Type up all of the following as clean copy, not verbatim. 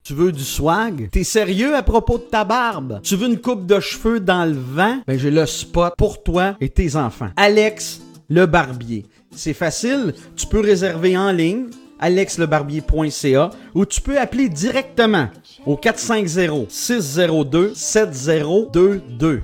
Tu veux du swag? T'es sérieux à propos de ta barbe? Tu veux une coupe de cheveux dans le vent? Ben j'ai le spot pour toi et tes enfants. Alex le Barbier. C'est facile, tu peux réserver en ligne, alexlebarbier.ca, ou tu peux appeler directement au 450-602-7022.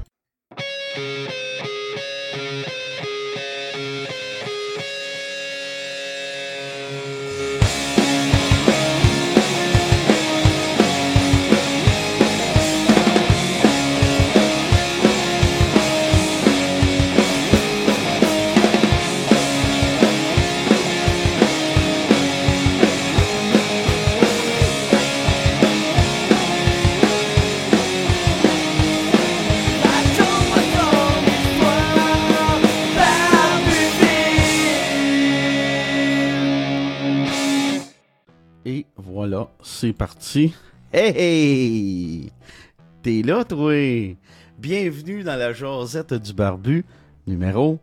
Et voilà, c'est parti. Hey, hey! T'es là, toi? Bienvenue dans la Josette du Barbu, numéro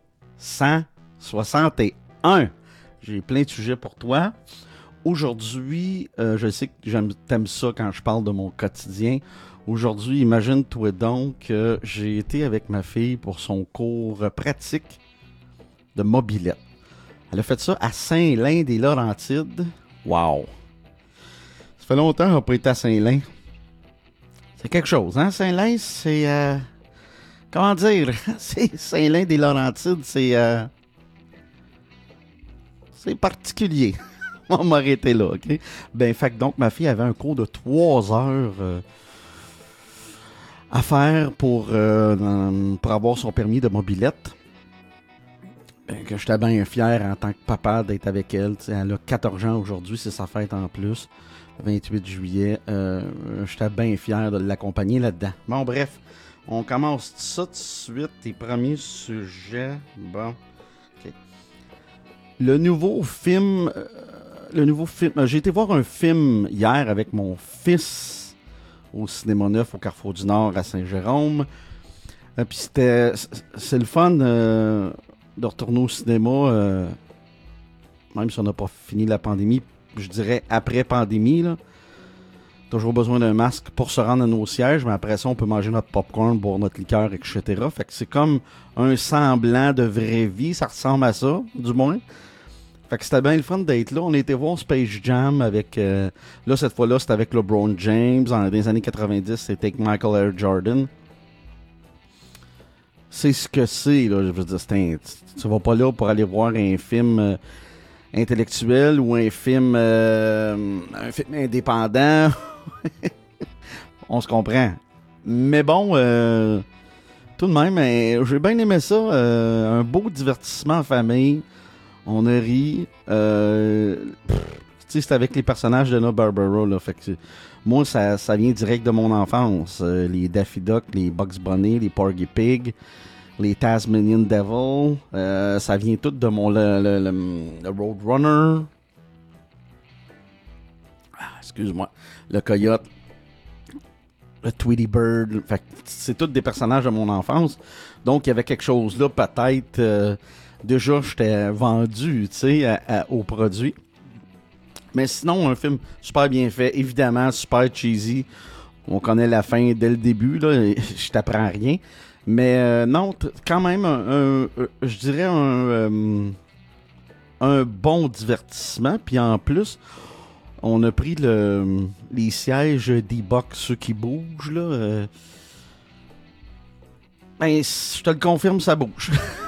161. J'ai plein de sujets pour toi. Aujourd'hui, je sais que t'aimes ça quand je parle de mon quotidien. Aujourd'hui, imagine-toi donc que j'ai été avec ma fille pour son cours pratique de mobilette. Elle a fait ça à Saint-Lin-des-Laurentides. Wow! Ça fait longtemps qu'on n'a pas été à Saint-Lin. C'est quelque chose, hein? Saint-Lin, c'est... comment dire? C'est Saint-Lin-des-Laurentides, c'est particulier. On va m'arrêter là, OK? Ben, fait que donc, ma fille avait un cours de 3 heures à faire pour avoir son permis de mobilette. Ben, que j'étais bien fier en tant que papa d'être avec elle. T'sais, elle a 14 ans aujourd'hui, c'est sa fête en plus. 28 juillet. J'étais bien fier de l'accompagner là-dedans. Bon, bref, on commence ça tout de suite. Tes premiers sujets. Bon. OK. Le nouveau film. J'ai été voir un film hier avec mon fils au Cinéma Neuf au Carrefour du Nord à Saint-Jérôme. Puis c'est le fun de retourner au cinéma, même si on n'a pas fini la pandémie. Je dirais après pandémie, là. Toujours besoin d'un masque pour se rendre à nos sièges, mais après ça, on peut manger notre popcorn, boire notre liqueur, etc. Fait que c'est comme un semblant de vraie vie. Ça ressemble à ça, du moins. Fait que c'était bien le fun d'être là. On a été voir Space Jam avec... là, cette fois-là, c'était avec LeBron James. Dans les années 90, c'était avec Michael Air Jordan. C'est ce que c'est, là. Je veux dire, tu vas pas là pour aller voir un film... intellectuel ou un film indépendant. On se comprend. Mais bon, tout de même, j'ai bien aimé ça. Un beau divertissement en famille. On a ri. C'est avec les personnages de Hanna-Barbera. Là, fait que moi, ça vient direct de mon enfance. Les Daffy Duck, les Bugs Bunny, les Porgy Pig, les Tasmanian Devil, ça vient tout de mon le Roadrunner. Excuse-moi. Le Coyote. Le Tweety Bird. Fait que c'est tous des personnages de mon enfance. Donc, il y avait quelque chose là, peut-être. Déjà, j'étais vendu, tu sais, au produit. Mais sinon, un film super bien fait. Évidemment, super cheesy. On connaît la fin dès le début, là. Je t'apprends rien. Mais non, quand même, je dirais un bon divertissement. Puis en plus, on a pris les sièges d'e-box, ceux qui bougent. Là, ben, je te le confirme, ça bouge.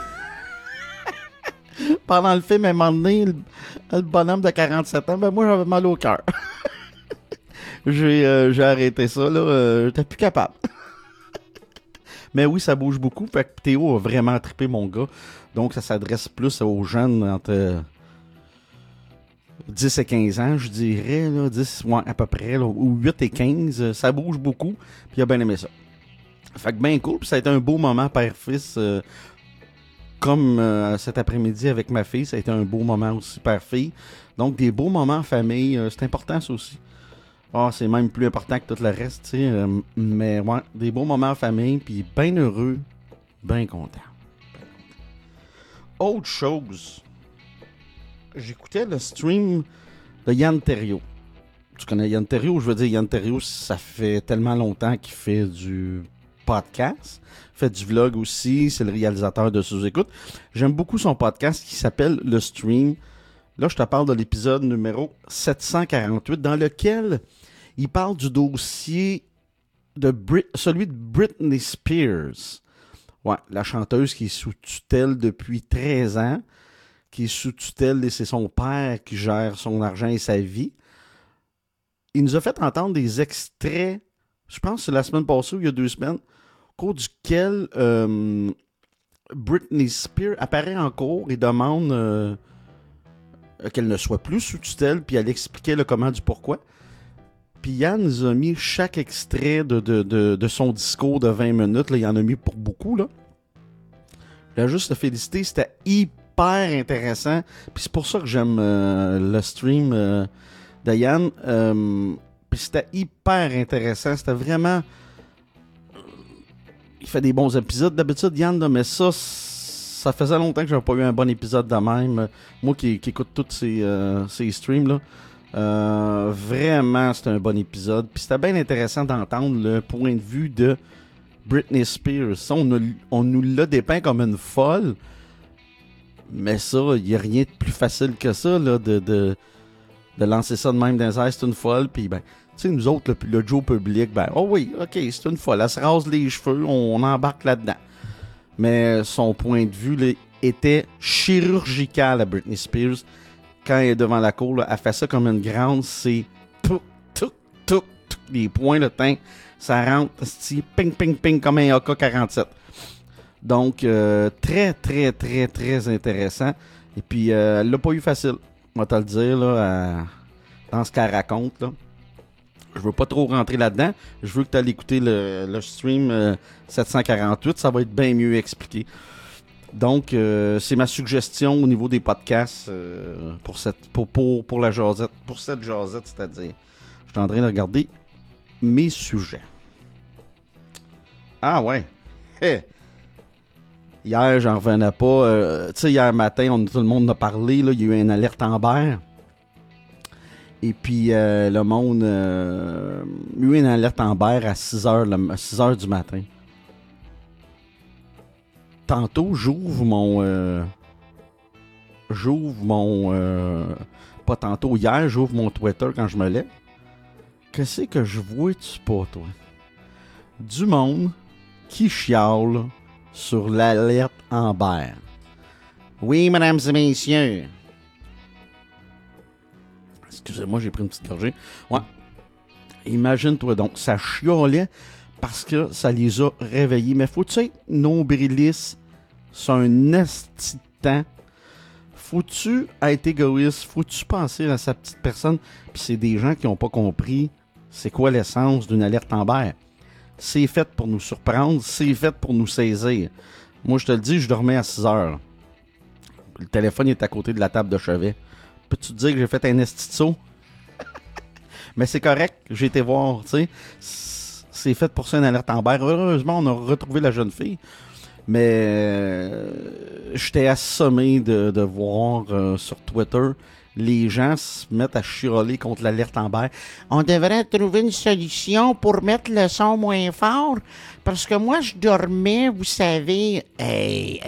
Pendant le film, à un moment donné, le bonhomme de 47 ans, ben moi, j'avais mal au cœur. J'ai arrêté ça, là. J'étais plus capable. Mais oui, ça bouge beaucoup. Fait que Théo a vraiment trippé, mon gars. Donc, ça s'adresse plus aux jeunes entre 10 et 15 ans, je dirais. Là, 10, ouais, à peu près. Là, ou 8 et 15. Ça bouge beaucoup. Puis il a bien aimé ça. Fait que bien cool. Puis ça a été un beau moment père-fils. Comme cet après-midi avec ma fille. Ça a été un beau moment aussi père-fille. Donc, des beaux moments en famille. C'est important, ça aussi. Ah, c'est même plus important que tout le reste, tu sais. Mais ouais, des beaux moments en famille, puis bien heureux, bien content. Autre chose, j'écoutais le stream de Yann Terriot. Tu connais Yann Terriot? Je veux dire, Yann Terriot, ça fait tellement longtemps qu'il fait du podcast. Il fait du vlog aussi. C'est le réalisateur de Sous-Écoute. J'aime beaucoup son podcast qui s'appelle Le Stream. Là, je te parle de l'épisode numéro 748 dans lequel il parle du dossier de celui de Britney Spears. Ouais, la chanteuse qui est sous tutelle depuis 13 ans, qui est sous tutelle et c'est son père qui gère son argent et sa vie. Il nous a fait entendre des extraits, je pense que c'est la semaine passée ou il y a 2 semaines, au cours duquel Britney Spears apparaît en cours et demande qu'elle ne soit plus sous tutelle, puis elle expliquait le comment du pourquoi. Puis Yann nous a mis chaque extrait de son discours de 20 minutes. Là, il en a mis pour beaucoup. Là. Je voulais juste te féliciter. C'était hyper intéressant. Puis c'est pour ça que j'aime le stream de Yann. Puis c'était hyper intéressant. C'était vraiment... Il fait des bons épisodes d'habitude, Yann, là, mais ça faisait longtemps que j'avais pas eu un bon épisode de même. Moi qui écoute tous ces streams, là. Vraiment, c'était un bon épisode. Puis c'était bien intéressant d'entendre le point de vue de Britney Spears. On nous l'a dépeint comme une folle. Mais ça, il n'y a rien de plus facile que ça, là, de lancer ça de même dans les airs. C'est une folle. Puis, ben, tu sais, nous autres, le Joe public, ben, oh oui, ok, c'est une folle. Elle se rase les cheveux, on embarque là-dedans. Mais son point de vue là, était chirurgical à Britney Spears. Quand elle est devant la cour, là, elle fait ça comme une grande, c'est tout, les points, le teint, ça rentre, ping, ping, ping, comme un AK-47. Donc, très, très, très, très intéressant. Et puis, elle l'a pas eu facile, on va te le dire, là, dans ce qu'elle raconte, là. Je veux pas trop rentrer là-dedans. Je veux que tu ailles écouter le stream 748, ça va être bien mieux expliqué. Donc, c'est ma suggestion au niveau des podcasts pour la jasette, pour cette jasette, c'est-à-dire. Je suis en train de regarder mes sujets. Ah ouais. Hey. Hier, j'en revenais pas. Tu sais, hier matin, tout le monde a parlé. Là, il y a eu une alerte Amber. Et puis, le monde... il y a eu une alerte Amber à 6 heures du matin. Tantôt, j'ouvre mon... pas tantôt, hier, j'ouvre mon Twitter quand je me lève. Qu'est-ce que je vois-tu pas, toi? Du monde qui chiale sur l'alerte Amber. Oui, mesdames et messieurs. Excusez-moi, j'ai pris une petite gorgée. Ouais. Imagine-toi donc, ça chialait parce que ça les a réveillés. Mais faut-tu être nombriliste sur un esti de temps? Faut-tu être égoïste? Faut-tu penser à sa petite personne? Puis c'est des gens qui n'ont pas compris c'est quoi l'essence d'une alerte Amber. C'est fait pour nous surprendre, c'est fait pour nous saisir. Moi, je te le dis, je dormais à 6 heures. Le téléphone est à côté de la table de chevet. Peux-tu te dire que j'ai fait un esti de saut? Mais c'est correct, j'ai été voir, tu sais. C'est fait pour ça une alerte Amber. Heureusement, on a retrouvé la jeune fille. Mais j'étais assommé de voir sur Twitter les gens se mettent à chiroler contre l'alerte Amber. On devrait trouver une solution pour mettre le son moins fort. Parce que moi, je dormais, vous savez. Hey.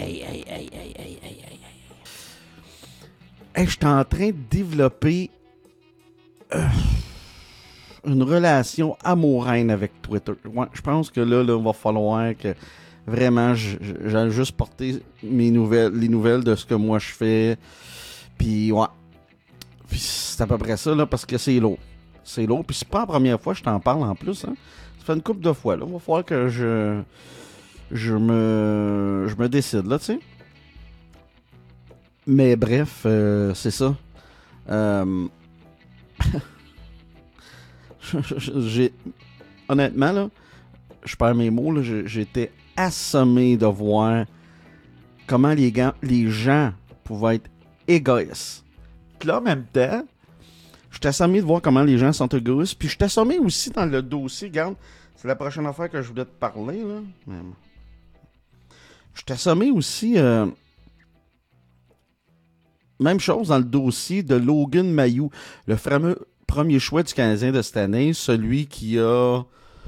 J'étais en train de développer une relation amoureuse avec Twitter. Ouais, je pense que là, il va falloir que vraiment, j'allais juste porter les nouvelles de ce que moi je fais. Puis, ouais. Puis c'est à peu près ça, là, parce que c'est lourd. C'est lourd. Puis c'est pas la première fois que je t'en parle en plus. Hein. Ça fait une couple de fois. Là. Il va falloir que je me décide, là, tu sais. Mais bref, c'est ça. Honnêtement, là, je perds mes mots, là, j'étais assommé de voir comment les gens pouvaient être égoïstes. Puis là, en même temps, je suis assommé de voir comment les gens sont égoïstes. Puis je suis assommé aussi dans le dossier. Regarde, c'est la prochaine affaire que je voulais te parler. Là. Je suis assommé aussi... même chose dans le dossier de Logan Mayou, le fameux premier choix du Canadien de cette année, celui qui a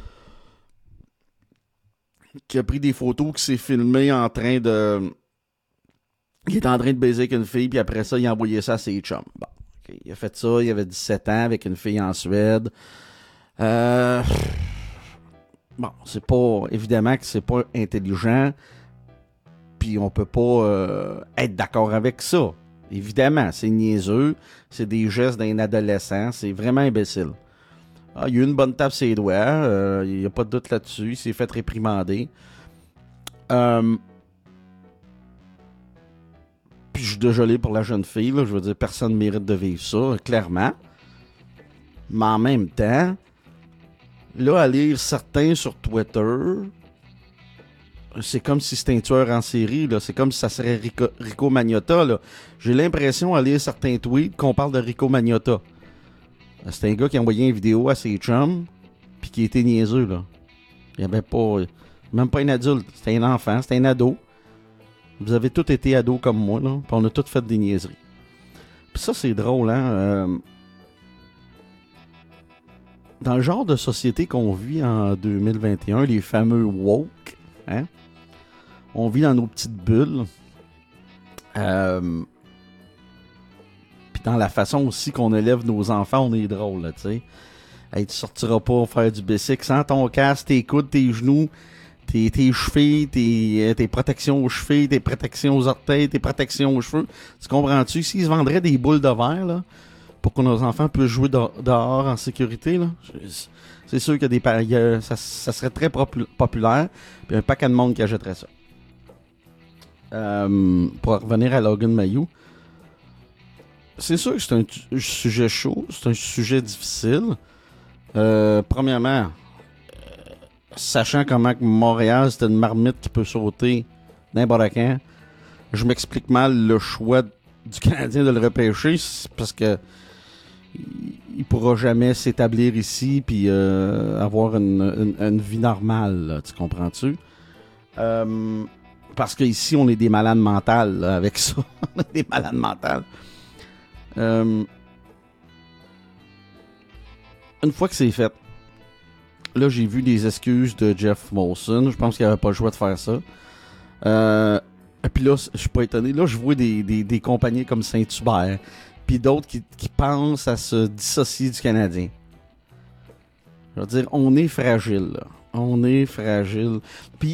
pris des photos, qui s'est filmé en train de... Il est en train de baiser avec une fille, puis après ça, il a envoyé ça à ses chums. Bon, okay. Il a fait ça, il avait 17 ans, avec une fille en Suède. Bon, c'est pas... Évidemment que c'est pas intelligent, puis on peut pas être d'accord avec ça. Évidemment, c'est niaiseux, c'est des gestes d'un adolescent, c'est vraiment imbécile. Ah, il a eu une bonne tape sur les doigts, il n'y a pas de doute là-dessus, il s'est fait réprimander. Puis je suis désolé pour la jeune fille, là, je veux dire, personne ne mérite de vivre ça, clairement. Mais en même temps, là, à lire certains sur Twitter, c'est comme si c'était un tueur en série, là. C'est comme si ça serait Rico Magnotta, là. J'ai l'impression, à lire certains tweets, qu'on parle de Rico Magnotta. C'est un gars qui a envoyé une vidéo à ses chums, puis qui était niaiseux, là. Il n'y avait pas... Même pas un adulte, c'était un enfant, c'était un ado. Vous avez tous été ados comme moi, là, puis on a tous fait des niaiseries. Puis ça, c'est drôle, hein. Dans le genre de société qu'on vit en 2021, les fameux woke, hein, on vit dans nos petites bulles. Puis dans la façon aussi qu'on élève nos enfants, on est drôle, là, tu sais. Hey, tu sortiras pas faire du bicycle sans ton casque, tes coudes, tes genoux, tes chevilles, tes protections aux chevilles, tes protections aux orteils, tes protections aux cheveux. Tu comprends-tu? S'ils se vendraient des boules de verre, là, pour que nos enfants puissent jouer dehors en sécurité, là, c'est sûr que ça serait très populaire. Puis un paquet de monde qui achèterait ça. Pour revenir à Logan Mailloux, c'est sûr que c'est un sujet chaud, c'est un sujet difficile. Premièrement, sachant comment que Montréal, c'est une marmite qui peut sauter n'importe quand, je m'explique mal le choix du Canadien de le repêcher, parce que il pourra jamais s'établir ici puis avoir une vie normale, là, tu comprends-tu? Parce qu'ici, on est des malades mentales là, avec ça. On est des malades mentales. Une fois que c'est fait, là, j'ai vu des excuses de Jeff Molson. Je pense qu'il n'avait pas le choix de faire ça. Et puis là, je suis pas étonné. Là, je vois des compagnies comme Saint-Hubert, puis d'autres qui pensent à se dissocier du Canadien. Je veux dire, on est fragile, là. On est fragile. Puis,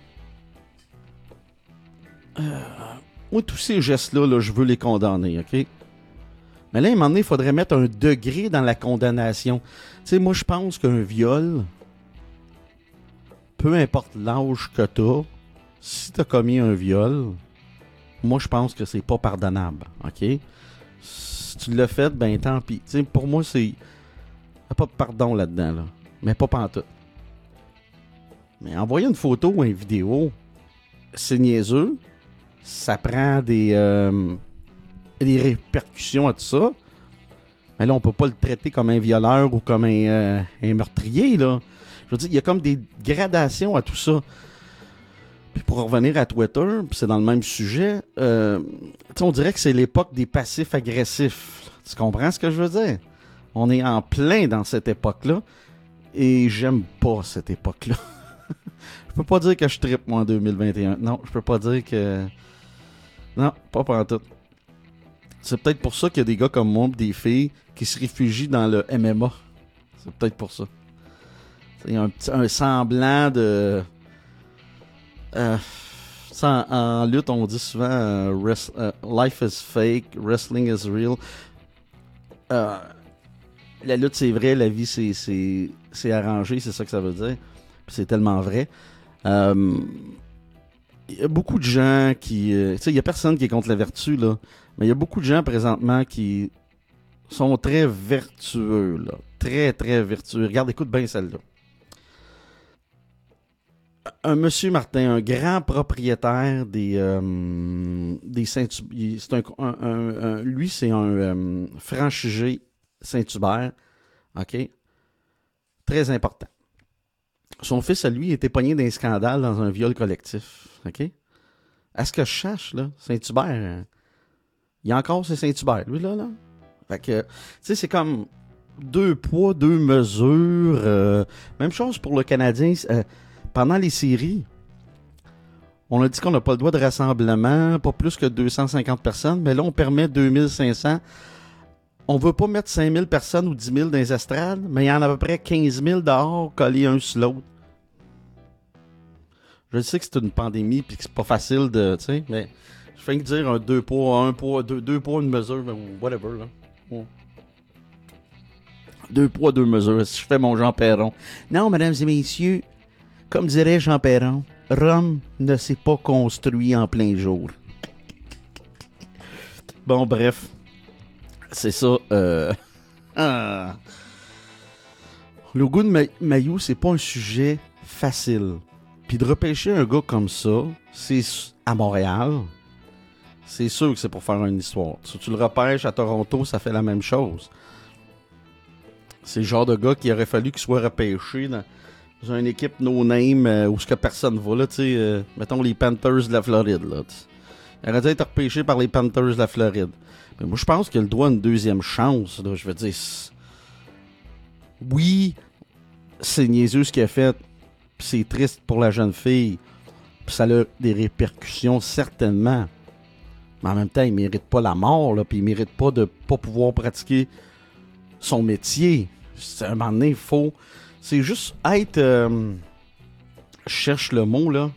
moi, tous ces gestes-là, là, je veux les condamner, OK? Mais là, à un moment donné, il faudrait mettre un degré dans la condamnation. Tu sais, moi, je pense qu'un viol, peu importe l'âge que t'as, si t'as commis un viol, moi, je pense que c'est pas pardonnable, OK? Si tu l'as fait, ben tant pis. Tu sais, pour moi, c'est... Il n'y a pas de pardon là-dedans, là. Mais pas pantoute. Mais envoyer une photo ou une vidéo, c'est niaiseux. Ça prend des répercussions à tout ça. Mais là, on peut pas le traiter comme un violeur ou comme un meurtrier, là. Je veux dire, il y a comme des gradations à tout ça. Puis pour revenir à Twitter, puis c'est dans le même sujet, on dirait que c'est l'époque des passifs agressifs. Tu comprends ce que je veux dire? On est en plein dans cette époque-là. Et j'aime pas cette époque-là. Je peux pas dire que je trippe, moi, en 2021. Non, je peux pas dire que... Non, pas pantoute. C'est peut-être pour ça qu'il y a des gars comme moi, des filles, qui se réfugient dans le MMA. C'est peut-être pour ça. Il y a un semblant de... en lutte, on dit souvent life is fake, wrestling is real. La lutte, c'est vrai, la vie, c'est arrangé, c'est ça que ça veut dire. Puis c'est tellement vrai. Il y a beaucoup de gens qui... tu sais, il n'y a personne qui est contre la vertu, là. Mais il y a beaucoup de gens, présentement, qui sont très vertueux, là. Très, très vertueux. Regarde, écoute bien celle-là. Un monsieur Martin, un grand propriétaire des Saint-Hubert. Lui, c'est un franchisé Saint-Hubert. OK? Très important. Son fils, à lui, était pogné d'un scandale dans un viol collectif. OK? À ce que je cherche, là, Saint-Hubert, il y a encore c'est Saint-Hubert, lui, là. Fait que, tu sais, c'est comme... deux poids, deux mesures. Même chose pour le Canadien. Pendant les séries, on a dit qu'on n'a pas le droit de rassemblement, pas plus que 250 personnes, mais là, on permet 2500. On veut pas mettre 5000 personnes ou 10 000 dans les estrades, mais il y en a à peu près 15 000 dehors collés un sur l'autre. Je sais que c'est une pandémie et que c'est pas facile de. Tu sais, mais je fais que dire un deux poids, deux poids, une mesure, ou whatever. Là. Ouais. Deux poids, deux mesures. Si je fais mon Jean Perron. Non, mesdames et messieurs, comme dirait Jean Perron, Rome ne s'est pas construit en plein jour. Bon, bref. C'est ça. Le goût de Mailloux, c'est pas un sujet facile. Puis de repêcher un gars comme ça, c'est à Montréal, c'est sûr que c'est pour faire une histoire. Si tu le repêches à Toronto, ça fait la même chose. C'est le genre de gars qui aurait fallu qu'il soit repêché dans une équipe no-name où ce que personne va, là, tu sais, mettons les Panthers de la Floride, là. Il aurait dû être repêché par les Panthers de la Floride. Mais moi, je pense qu'il a le droit à une deuxième chance, là. Je veux dire, oui, c'est niaiseux ce qu'il a fait, puis c'est triste pour la jeune fille, puis ça a des répercussions, certainement. Mais en même temps, il mérite pas la mort, là, puis il mérite pas de pas pouvoir pratiquer son métier. À un moment donné, il faut... C'est juste être... je cherche le mot, là.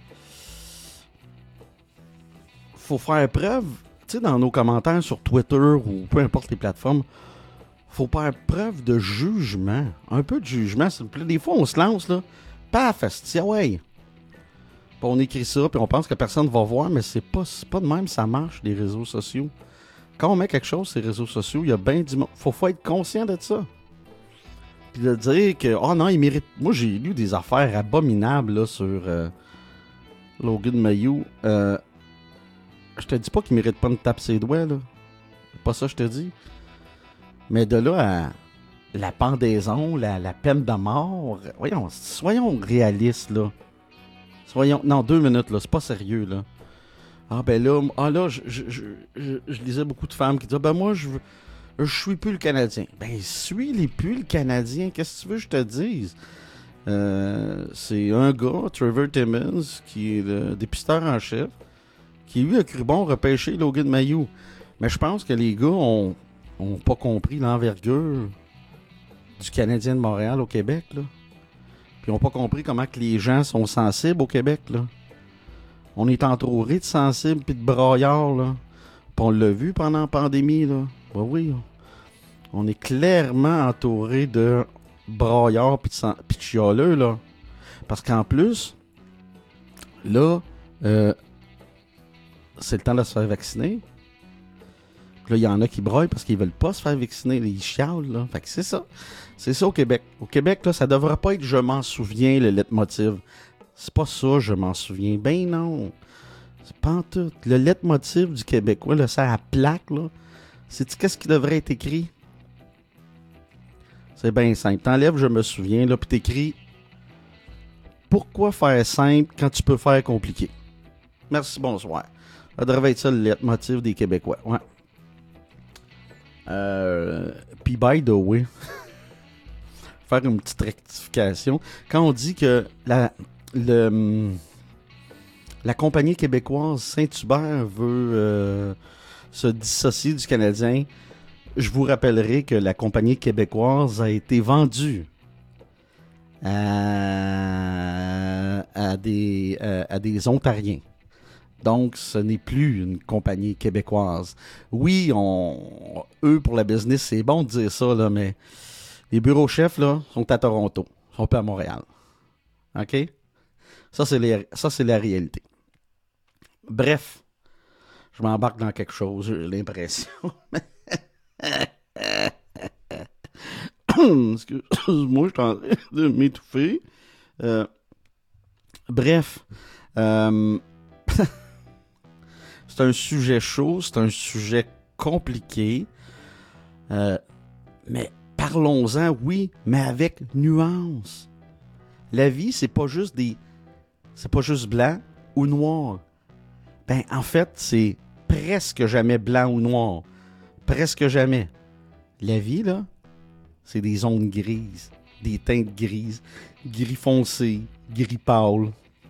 Faut faire preuve, tu sais, dans nos commentaires sur Twitter ou peu importe les plateformes, faut faire preuve de jugement. Un peu de jugement, s'il vous plaît. Des fois, on se lance, là. Paf, ouais. Puis on écrit ça, puis on pense que personne va voir, mais c'est pas de même, ça marche, les réseaux sociaux. Quand on met quelque chose sur les réseaux sociaux, il y a bien du monde. Faut être conscient de ça. Puis de dire que, oh non, il mérite. Moi, j'ai lu des affaires abominables là, sur Logan Mailloux. Je te dis pas qu'il mérite pas de taper ses doigts, là. C'est pas ça que je te dis. Mais de là à la pendaison, la peine de mort, voyons, soyons réalistes, là. Non, 2 minutes, là, c'est pas sérieux, là. Ah ben là, je lisais beaucoup de femmes qui disaient, ben moi, je suis plus le Canadien. Ben, suis plus le Canadien, qu'est-ce que tu veux que je te dise? C'est un gars, Trevor Timmons, qui est le dépisteur en chef, qui lui a cru bon repêcher Logan Mailloux. Mais je pense que les gars ont pas compris l'envergure du Canadien de Montréal au Québec, là. Puis ils n'ont pas compris comment que les gens sont sensibles au Québec, là. On est entouré de sensibles puis de braillards, là. Puis on l'a vu pendant la pandémie, là. Ben oui, on est clairement entouré de braillards puis de chialeux, là. Parce qu'en plus, là, c'est le temps de se faire vacciner. Là, il y en a qui braillent parce qu'ils veulent pas se faire vacciner. Ils chialent, là. Fait que c'est ça. C'est ça au Québec. Au Québec, là, ça devrait pas être « je m'en souviens » le leitmotiv. C'est pas ça, je m'en souviens. Ben non. C'est pas en tout. Le leitmotiv du Québécois, là, ça à plaque, là. C'est qu'est-ce qui devrait être écrit? C'est bien simple. T'enlèves « je me souviens », là, puis t'écris « pourquoi faire simple quand tu peux faire compliqué? » Merci, bonsoir. Ça devrait être ça le leitmotiv des Québécois. Ouais. Puis by the way, faire une petite rectification. Quand on dit que la compagnie québécoise Saint-Hubert veut se dissocier du Canadien, je vous rappellerai que la compagnie québécoise a été vendue à des Ontariens. Donc, ce n'est plus une compagnie québécoise. Oui, eux, pour la business, c'est bon de dire ça, là, mais les bureaux chefs là, sont à Toronto. Ils sont pas à Montréal. OK? Ça, c'est la réalité. Bref, je m'embarque dans quelque chose, j'ai l'impression. Excuse-moi, je suis en train de m'étouffer. Bref. C'est un sujet chaud, c'est un sujet compliqué. Mais parlons-en, oui, mais avec nuance. La vie, c'est pas juste blanc ou noir. Ben, en fait, c'est presque jamais blanc ou noir. Presque jamais. La vie, là, C'est des zones grises, des teintes grises, gris foncé, gris pâle,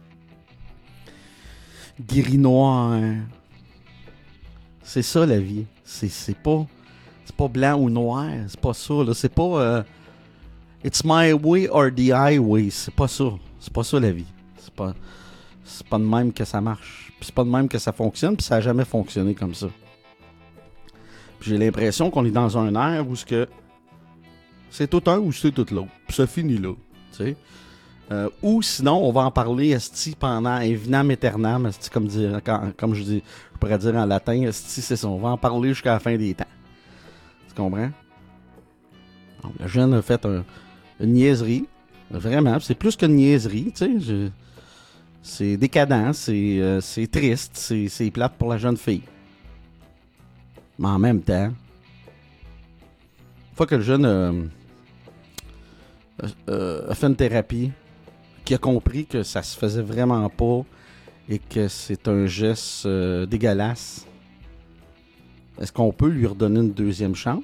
gris noir. C'est ça la vie. C'est pas blanc ou noir, c'est pas ça. Là. C'est pas it's my way or the highway. C'est pas ça. C'est pas ça la vie. C'est pas de même que ça marche. Puis c'est pas de même que ça fonctionne, puis ça a jamais fonctionné comme ça. Puis j'ai l'impression qu'on est dans un air où c'est tout un ou c'est tout l'autre. Puis ça finit là. Tu sais. Ou sinon, on va en parler esti pendant evinam aeternam, esti, comme je dis, je pourrais dire en latin, esti, c'est ça, on va en parler jusqu'à la fin des temps. Tu comprends? Donc, le jeune a fait une niaiserie, vraiment, c'est plus qu'une niaiserie, tu sais, c'est décadent, c'est triste, c'est plate pour la jeune fille. Mais en même temps, une fois que le jeune a fait une thérapie, qui a compris que ça se faisait vraiment pas et que c'est un geste dégueulasse, est-ce qu'on peut lui redonner une deuxième chance?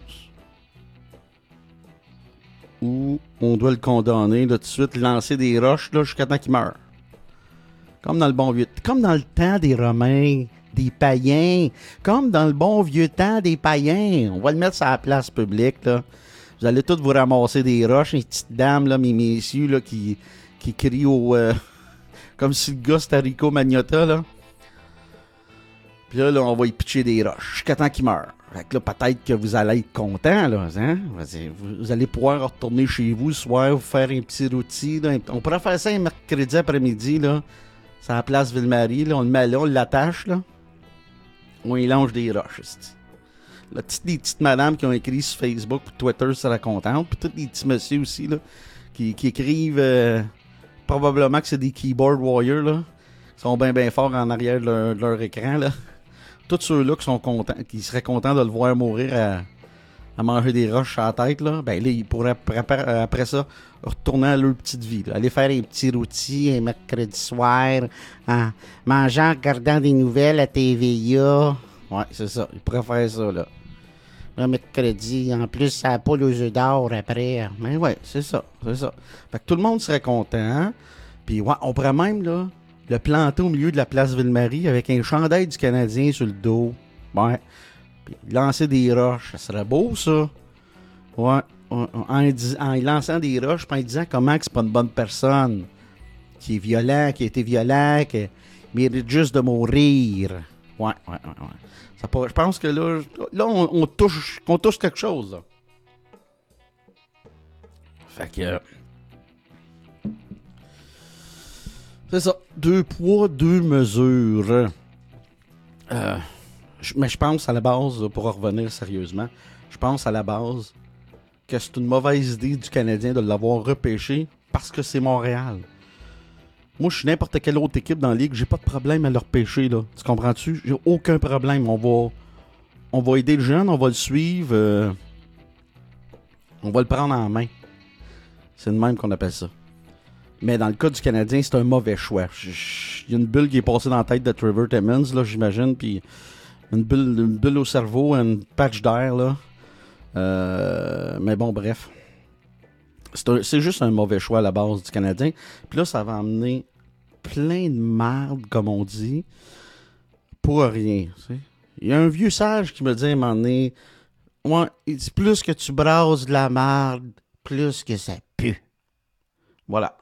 Ou on doit le condamner là, tout de suite, lancer des roches là, jusqu'à temps qu'il meure? Comme dans le temps des Romains, des païens, comme dans le bon vieux temps des païens. On va le mettre sur la place publique, là. Vous allez tous vous ramasser des roches, les petites dames, là, mes messieurs, là, qui crie comme si le gars c'était Rico Magnotta, là. Puis là, on va y pitcher des roches jusqu'à temps qu'il meure. Fait que là, peut-être que vous allez être content, là, hein? Vous allez pouvoir retourner chez vous ce soir, vous faire un petit rôti, là. On pourrait faire ça un mercredi après-midi, là. C'est à la place Ville-Marie, là. On le met là, on l'attache, là. On y longe des roches, c'ti. Là, des petites madames qui ont écrit sur Facebook ou Twitter seraient contentes. Puis tous les petits messieurs aussi, là, qui écrivent... probablement que c'est des keyboard warriors, là. Ils sont bien forts en arrière de leur écran, là. Tous ceux-là qui sont contents, qui seraient contents de le voir mourir à manger des roches à la tête, là, ben là, ils pourraient après ça retourner à leur petite vie, là. Aller faire un petit rôti un mercredi soir, en mangeant, en regardant des nouvelles à TVA. Ouais, c'est ça. Ils pourraient faire ça, là. Le mercredi, en plus, ça n'a pas les œufs d'or après. Mais ouais, c'est ça. Fait que tout le monde serait content. Puis ouais, on pourrait même, là, le planter au milieu de la place Ville-Marie avec un chandail du Canadien sur le dos. Ouais. Puis lancer des roches. Ça serait beau, ça. Ouais. En lançant des roches, puis en disant comment que c'est pas une bonne personne. Qui est violent, qui a été violent, qui mérite juste de mourir. Ouais. Je pense que là on touche quelque chose, là. Fait que... c'est ça. 2 poids, 2 mesures. Mais je pense à la base, là, pour en revenir sérieusement, je pense à la base que c'est une mauvaise idée du Canadien de l'avoir repêché parce que c'est Montréal. Moi, je suis n'importe quelle autre équipe dans la ligue, j'ai pas de problème à le repêcher, là. Tu comprends-tu? J'ai aucun problème. On va aider le jeune, on va le suivre, on va le prendre en main. C'est de même qu'on appelle ça. Mais dans le cas du Canadien, c'est un mauvais choix. Il y a une bulle qui est passée dans la tête de Trevor Timmons, là, j'imagine, puis une bulle au cerveau, une patch d'air, là. Mais bon, bref. C'est juste un mauvais choix à la base du Canadien. Puis là, ça va amener plein de merde, comme on dit, pour rien. Tu sais. Il y a un vieux sage qui me dit à un moment donné, ouais, il dit plus que tu brasses de la merde, plus que ça pue. Voilà.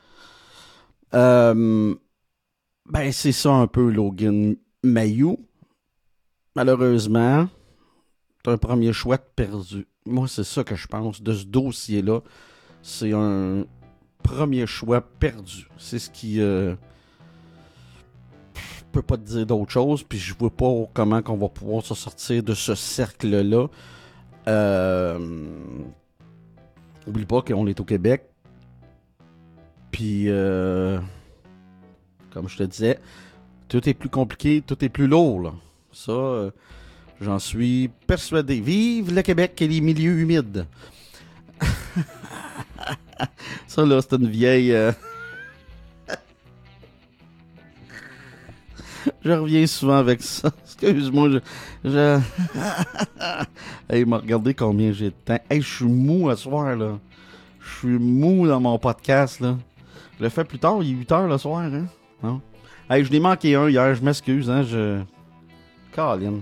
Ben, c'est ça un peu, Logan Mailloux. Malheureusement, c'est un premier choix perdu. Moi, c'est ça que je pense de ce dossier-là. C'est un premier choix perdu. C'est ce qui... je peux pas te dire d'autre chose, puis je vois pas comment qu'on va pouvoir se sortir de ce cercle-là. Oublie pas qu'on est au Québec. Puis, comme je te disais, tout est plus compliqué, tout est plus lourd, là. Ça, j'en suis persuadé. Vive le Québec et les milieux humides. Ça, là, c'est une vieille... Je reviens souvent avec ça. Excuse-moi, Hey, m'a regardé combien j'ai de temps. Hey, je suis mou à soir, là. Je suis mou dans mon podcast, là. Je le fais plus tard, il est 8h le soir, hein? Non? Hey, je n'ai manqué un hier, je m'excuse, hein, Colin.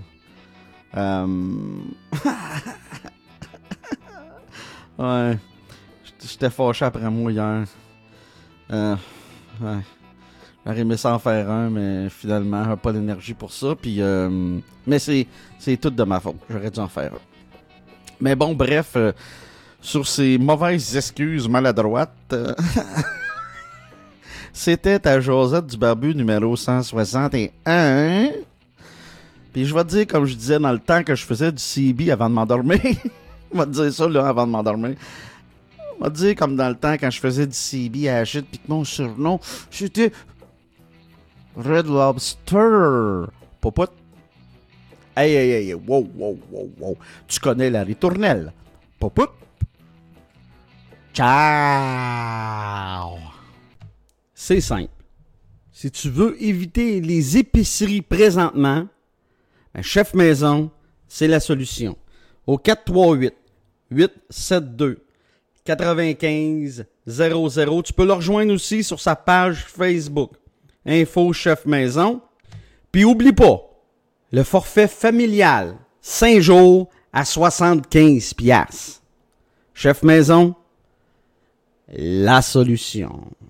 Ouais. J'étais fâché après moi hier. Ouais. J'aurais aimé ça en faire un, mais finalement, j'ai pas l'énergie pour ça. Puis, mais c'est tout de ma faute. J'aurais dû en faire un. Mais bon, bref, sur ces mauvaises excuses maladroites, c'était ta Josette du Barbu numéro 161. Puis je vais te dire, comme je disais dans le temps que je faisais du CB avant de m'endormir. Je vais te dire ça là avant de m'endormir. Je vais te dire comme dans le temps quand je faisais du CB à Agite, puis que mon surnom, c'était Red Lobster. Popote. Hey, wow. Tu connais la ritournelle. Popote. Ciao. C'est simple. Si tu veux éviter les épiceries présentement, ben, Chef Maison, c'est la solution. Au 438-872-9500. Tu peux le rejoindre aussi sur sa page Facebook. Info Chef Maison. Puis oublie pas, le forfait familial, 5 jours à 75$. Chef Maison, la solution.